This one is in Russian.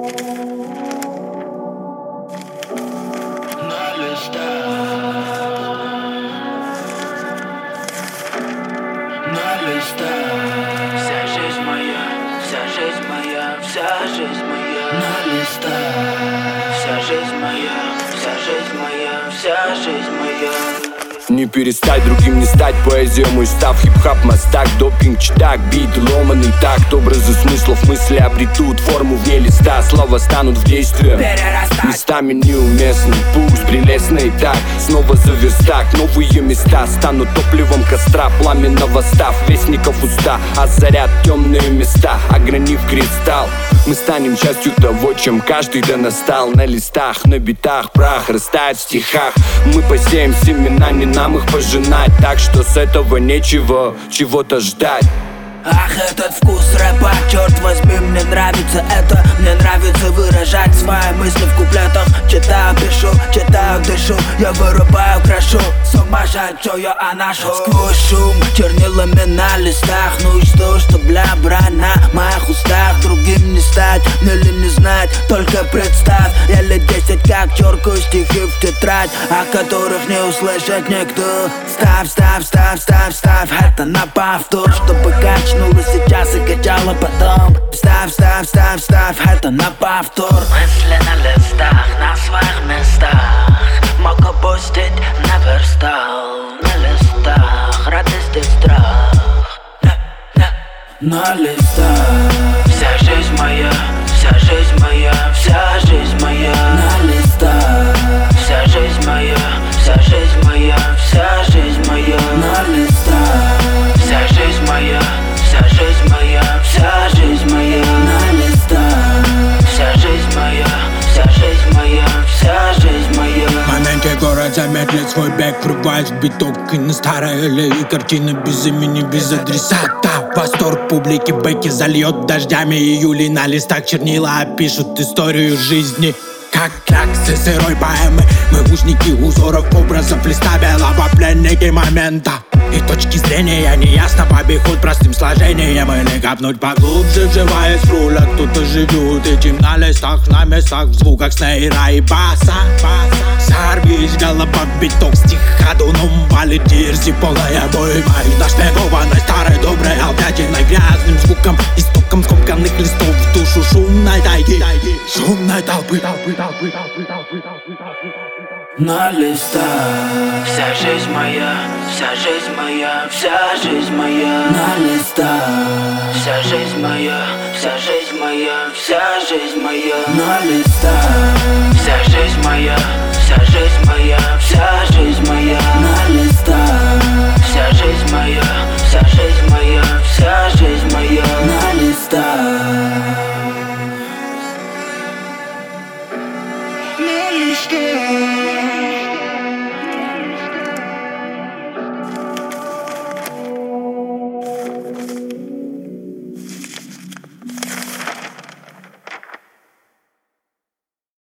На листах, на листах. Вся жизнь моя, вся жизнь моя, вся жизнь моя. На листах. Вся жизнь моя, вся жизнь моя, вся жизнь моя. Не перестать, другим не стать, поэзия мой став. Хип-хап, мастак, допинг, читак, бит, ломаный такт. Образы смыслов, мысли обретут форму вне листа. Слова станут в действие местами неуместны, пусть прелестно и так. Снова за верстак, новые места станут топливом костра, пламенного став. Вестников уста, озарят темные места, огранив кристалл. Мы станем частью того, чем каждый да настал. На листах, на битах, прах растает в стихах. Мы посеем семена, не нам их пожинать. Так что с этого нечего чего-то ждать. Ах, этот вкус рэпа, черт возьми, мне нравится это. Мне нравится выражать свои мысли в куплетах. Читаю, пишу, читаю, дышу. Я вырубаю, крошу, сумасшедшую анашу. Сквозь шум, чернилами на листах. Ну и что, бля, брань на моих устах. Другим не стать, или не знать, только представь. Я лет 10 как черкаю стихи в тетрадь, о которых не услышит никто. Ставь, ставь, ставь, ставь, ставь это на повтор, чтобы качнула сейчас и качала потом. Ставь, ставь, ставь, ставь это на повтор. Мысли на листах, на своих местах. Мог опустить, наверстал. На листах, радость и страх. На листах. Вся жизнь моя, вся жизнь моя, вся жизнь моя. На листах. Вся жизнь моя, вся жизнь моя, вся жизнь моя. На листах. Вся жизнь моя, вся жизнь моя, вся жизнь моя. На листах. Вся жизнь моя, вся жизнь моя, вся жизнь моя. В моменте город замедлит свой бег, врываясь в биток и на старой аллее. Картина без имени, без адресата. Восторг публики бэки зальет дождями июля. На листах чернила опишут историю жизни. Как кляксы сырой поэмы, мы узники узоров, образов листа белого, пленники момента. И точки зрения неясно, побегут простым сложением. Или копнуть поглубже, вживаясь в руля. Кто-то живет этим на листах, на местах, в звуках снейра и баса. Сорвись, голова в биток, стих ходуном валит дерзи, полная бойма. И нашпигованной старой доброй албятиной, грязным звуком, истоком скомканных листов в душу шумной тайги, шумной толпы. На листах. Вся жизнь моя, вся жизнь моя, вся жизнь моя. На листах. Вся жизнь моя, вся жизнь моя, вся жизнь моя. На листах. Вся жизнь моя, вся жизнь моя, вся жизнь моя. На листах. Вся жизнь моя, вся жизнь моя, вся жизнь моя. На листах. На листах.